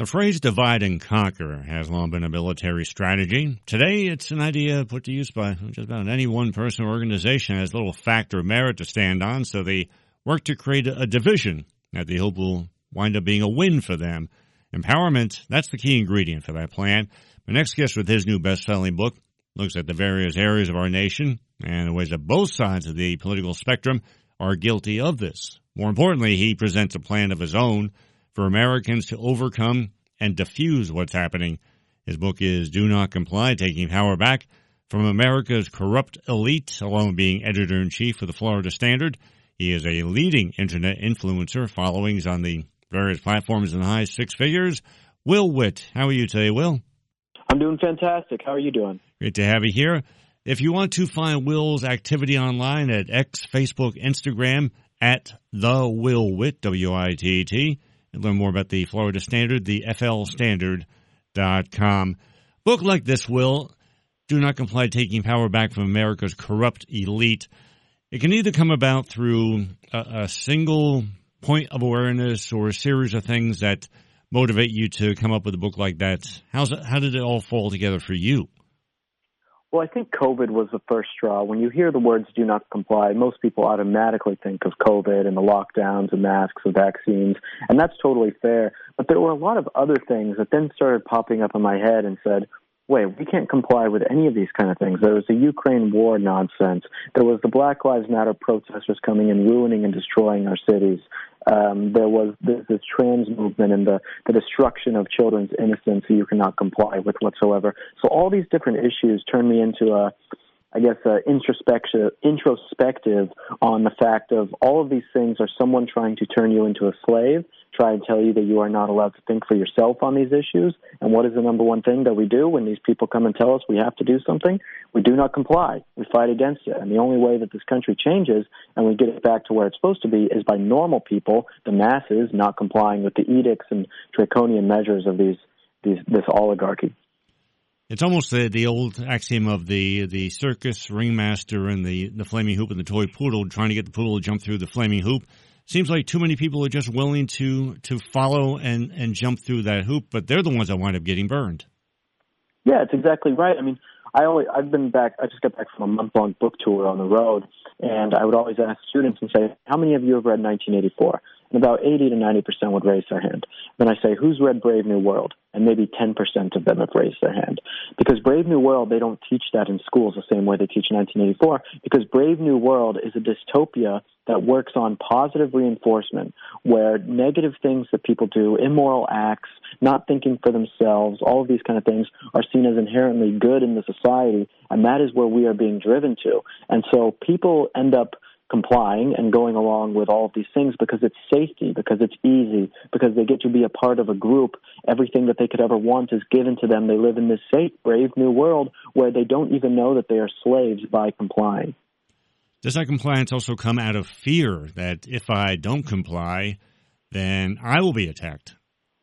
The phrase divide and conquer has long been a military strategy. Today, it's an idea put to use by just about any one person or organization has little fact or merit to stand on, so they work to create a division that they hope will wind up being a win for them. Empowerment, that's the key ingredient for that plan. My next guest with his new best-selling book looks at the various areas of our nation and the ways that both sides of the political spectrum are guilty of this. More importantly, he presents a plan of his own for Americans to overcome and diffuse what's happening. His book is Do Not Comply, Taking Power Back from America's Corrupt Elite, along with being editor-in-chief of the Florida Standard. He is a leading internet influencer, followings on the various platforms in the high six figures. Will Witt, how are you today, Will? I'm doing fantastic. How are you doing? Great to have you here. If you want to find Will's activity online at X, Facebook, Instagram, at The Will Witt, W-I-T-T, and learn more about the Florida Standard, the flstandard.com. Book like this, Will, Do Not Comply, Taking Power Back from America's Corrupt Elite. It can either come about through a single point of awareness or a series of things that motivate you to come up with a book like that. How did it all fall together for you? Well, I think COVID was the first straw. When you hear the words do not comply, most people automatically think of COVID and the lockdowns and masks and vaccines, and that's totally fair. But there were a lot of other things that then started popping up in my head and said, wait, we can't comply with any of these kind of things. There was the Ukraine war nonsense. There was the Black Lives Matter protesters coming and ruining and destroying our cities. There was this trans movement and the destruction of children's innocence that you cannot comply with whatsoever. So all these different issues turned me into introspective on the fact of all of these things are someone trying to turn you into a slave, try and tell you that you are not allowed to think for yourself on these issues. And what is the number one thing that we do when these people come and tell us we have to do something? We do not comply. We fight against it. And the only way that this country changes and we get it back to where it's supposed to be is by normal people, the masses, not complying with the edicts and draconian measures of this oligarchy. It's almost the old axiom of the circus ringmaster and the flaming hoop and the toy poodle trying to get the poodle to jump through the flaming hoop. Seems like too many people are just willing to follow and jump through that hoop, but they're the ones that wind up getting burned. Yeah, it's exactly right. I mean, I've been back. I just got back from a month-long book tour on the road, and I would always ask students and say, how many of you have read 1984? And about 80 to 90% would raise their hand. Then I say, who's read Brave New World? And maybe 10% of them have raised their hand. Because Brave New World, they don't teach that in schools the same way they teach 1984, because Brave New World is a dystopia that works on positive reinforcement, where negative things that people do, immoral acts, not thinking for themselves, all of these kind of things are seen as inherently good in the society, and that is where we are being driven to. And so people end up complying and going along with all of these things because it's safety, because it's easy, because they get to be a part of a group. Everything that they could ever want is given to them. They live in this safe, brave new world where they don't even know that they are slaves by complying. Does that compliance also come out of fear that if I don't comply, then I will be attacked?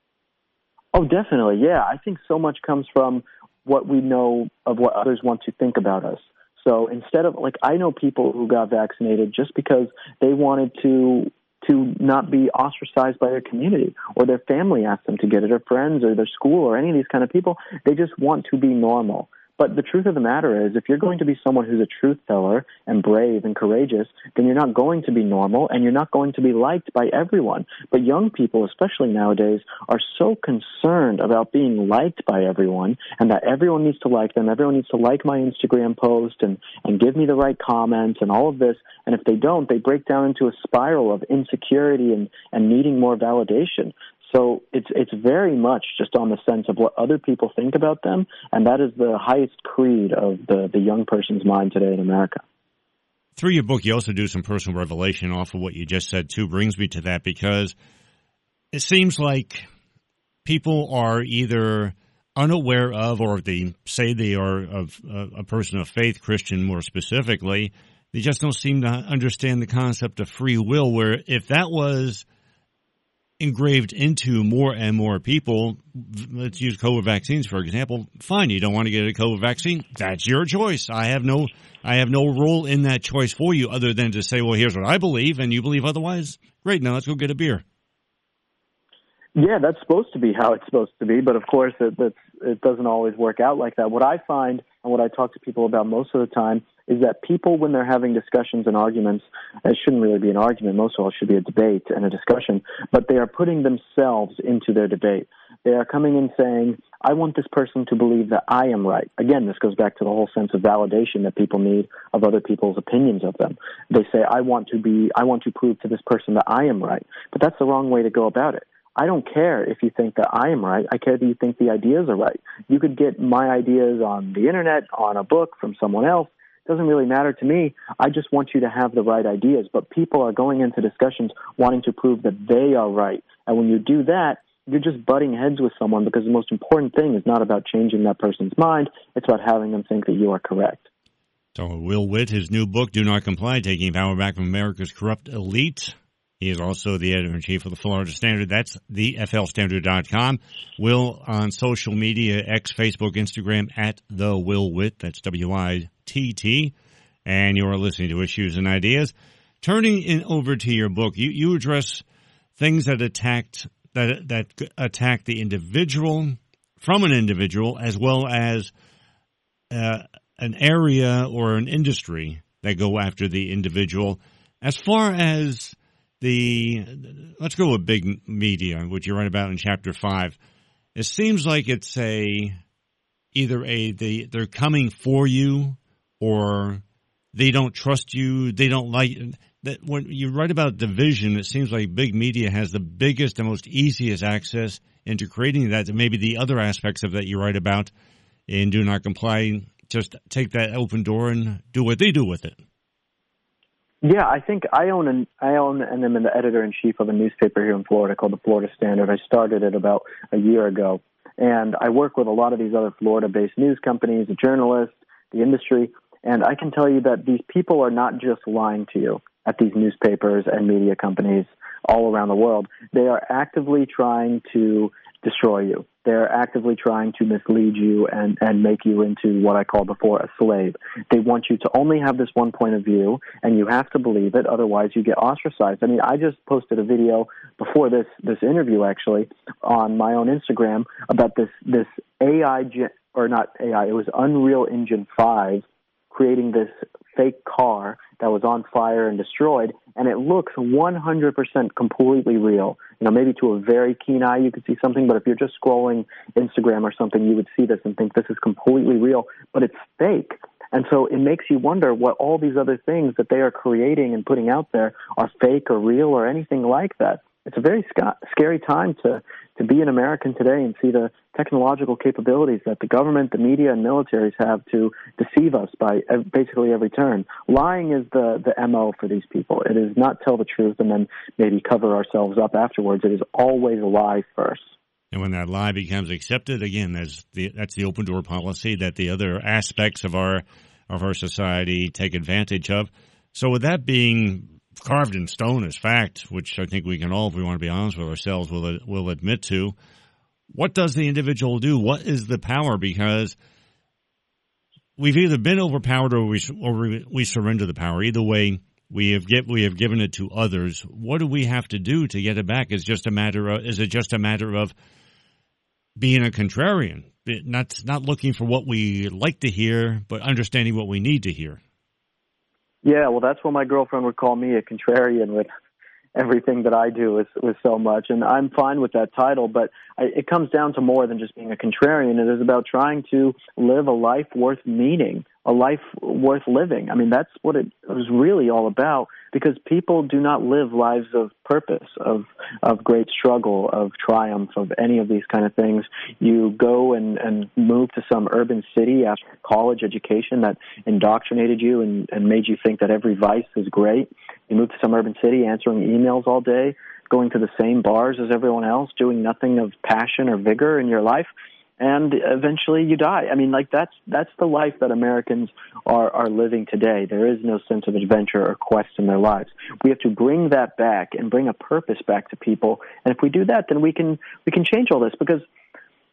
Oh, definitely, yeah. I think so much comes from what we know of what others want to think about us. So instead of, I know people who got vaccinated just because they wanted to not be ostracized by their community, or their family asked them to get it, or friends, or their school, or any of these kind of people. They just want to be normal. But the truth of the matter is, if you're going to be someone who's a truth teller and brave and courageous, then you're not going to be normal and you're not going to be liked by everyone. But young people, especially nowadays, are so concerned about being liked by everyone and that everyone needs to like them. Everyone needs to like my Instagram post and give me the right comments and all of this. And if they don't, they break down into a spiral of insecurity and needing more validation. So it's very much just on the sense of what other people think about them, and that is the highest creed of the young person's mind today in America. Through your book, you also do some personal revelation off of what you just said, too. Brings me to that because it seems like people are either unaware of, or if they say they are a person of faith, Christian more specifically, they just don't seem to understand the concept of free will, where if that was engraved into more and more people, let's use COVID vaccines, for example, fine, you don't want to get a COVID vaccine, that's your choice. I have no role in that choice for you other than to say, well, here's what I believe, and you believe otherwise? Great, now let's go get a beer. Yeah, that's supposed to be how it's supposed to be, but of course it doesn't always work out like that. What I find and what I talk to people about most of the time is that people, when they're having discussions and arguments, it shouldn't really be an argument. Most of all, it should be a debate and a discussion, but they are putting themselves into their debate. They are coming in saying, I want this person to believe that I am right. Again, this goes back to the whole sense of validation that people need of other people's opinions of them. They say, I want to prove to this person that I am right, but that's the wrong way to go about it. I don't care if you think that I am right. I care that you think the ideas are right. You could get my ideas on the internet, on a book from someone else. It doesn't really matter to me. I just want you to have the right ideas. But people are going into discussions wanting to prove that they are right. And when you do that, you're just butting heads with someone, because the most important thing is not about changing that person's mind. It's about having them think that you are correct. So Will Witt, his new book, Do Not Comply, Taking Power Back from America's Corrupt Elite. He is also the editor-in-chief of the Florida Standard. That's theflstandard.com. Will on social media, X, Facebook, Instagram, at The Will Witt. That's W-I-T-T. And you're listening to Issues and Ideas. Turning in over to your book, you address things that attack the individual, from an individual, as well as an area or an industry that go after the individual. As far as let's go with big media, which you write about in chapter 5. It seems like it's they're coming for you, or they don't trust you. They don't like that. When you write about division, it seems like big media has the biggest and most easiest access into creating that. And maybe the other aspects of that you write about in Do Not Comply, just take that open door and do what they do with it. Yeah, I think I own and am the editor-in-chief of a newspaper here in Florida called the Florida Standard. I started it about a year ago, and I work with a lot of these other Florida-based news companies, the journalists, the industry, and I can tell you that these people are not just lying to you at these newspapers and media companies all around the world. They are actively trying to destroy you. They're actively trying to mislead you and make you into what I called before a slave. They want you to only have this one point of view, and you have to believe it, otherwise you get ostracized. I mean, I just posted a video before this interview, actually, on my own Instagram about this AI, or not AI, it was Unreal Engine 5, creating this fake car that was on fire and destroyed, and it looks 100% completely real. You know, maybe to a very keen eye you could see something, but if you're just scrolling Instagram or something, you would see this and think this is completely real, but it's fake. And so it makes you wonder what all these other things that they are creating and putting out there are fake or real or anything like that. It's a very scary time to be an American today and see the technological capabilities that the government, the media, and militaries have to deceive us by basically every turn. Lying is the MO for these people. It is not tell the truth and then maybe cover ourselves up afterwards. It is always lie first. And when that lie becomes accepted, again, that's the open door policy that the other aspects of our society take advantage of. So with that being carved in stone as fact, which I think we can all, if we want to be honest with ourselves, will admit to, what does the individual do? What is the power? Because we've either been overpowered or we surrender the power. Either way, we have given it to others. What do we have to do to get it back? Is it just a matter of being a contrarian, not looking for what we like to hear, but understanding what we need to hear? Yeah, well, that's what my girlfriend would call me, a contrarian, with everything that I do with so much. And I'm fine with that title, but it comes down to more than just being a contrarian. It is about trying to live a life worth meaning, a life worth living. I mean, that's what it was really all about, because people do not live lives of purpose, of great struggle, of triumph, of any of these kind of things. You go and move to some urban city after college education that indoctrinated you and made you think that every vice is great. You move to some urban city answering emails all day, going to the same bars as everyone else, doing nothing of passion or vigor in your life, and eventually you die. I mean, like that's the life that Americans are living today. There is no sense of adventure or quest in their lives. We have to bring that back and bring a purpose back to people. And if we do that, then we can change all this, because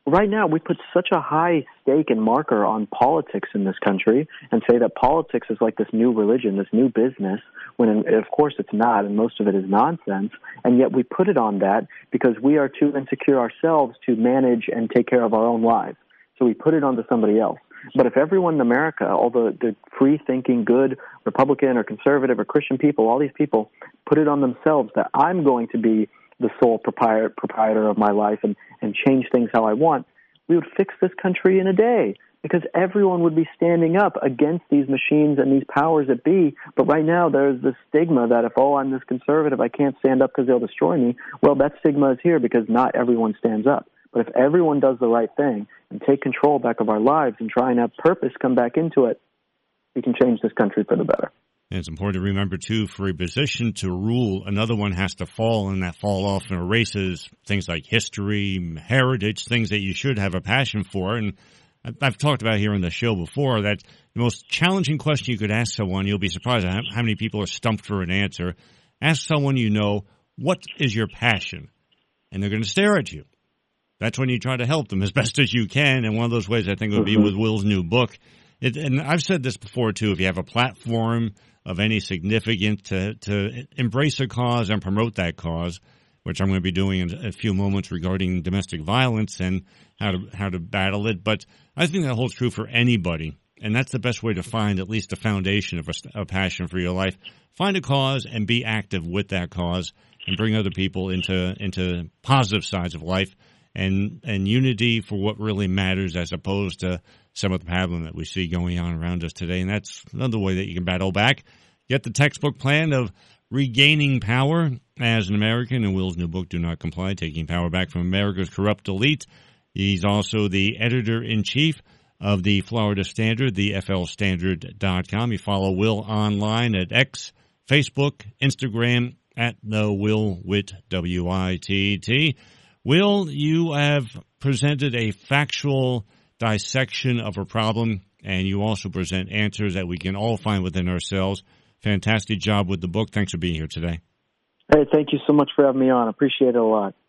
right now we put such a high stake and marker on politics in this country and say that politics is like this new religion, this new business, when of course it's not, and most of it is nonsense, and yet we put it on that because we are too insecure ourselves to manage and take care of our own lives. So we put it onto somebody else. But if everyone in America, all the free-thinking, good Republican or conservative or Christian people, all these people put it on themselves that I'm going to be the sole proprietor of my life and change things how I want, we would fix this country in a day because everyone would be standing up against these machines and these powers that be. But right now there's this stigma that if, I'm this conservative, I can't stand up because they'll destroy me. Well, that stigma is here because not everyone stands up. But if everyone does the right thing and take control back of our lives and try and have purpose come back into it, we can change this country for the better. And it's important to remember, too, for a position to rule, another one has to fall, and that fall often erases things like history, heritage, things that you should have a passion for. And I've talked about here on the show before that the most challenging question you could ask someone, you'll be surprised at how many people are stumped for an answer. Ask someone you know, what is your passion? And they're going to stare at you. That's when you try to help them as best as you can. And one of those ways I think would be with Will's new book. And I've said this before, too, if you have a platform of any significance to embrace a cause and promote that cause, which I'm going to be doing in a few moments regarding domestic violence and how to battle it. But I think that holds true for anybody. And that's the best way to find at least a foundation of a passion for your life. Find a cause and be active with that cause and bring other people into positive sides of life and unity for what really matters as opposed to some of the pablum that we see going on around us today. And that's another way that you can battle back. Get the textbook plan of Regaining Power as an American in Will's new book, Do Not Comply, Taking Power Back from America's Corrupt Elite. He's also the editor-in-chief of the Florida Standard, the FLStandard.com. You follow Will online at X, Facebook, Instagram, at the Will Witt, W-I-T-T. Will, you have presented a factual dissection of a problem, and you also present answers that we can all find within ourselves. Fantastic job with the book. Thanks for being here today. Hey, thank you so much for having me on. I appreciate it a lot.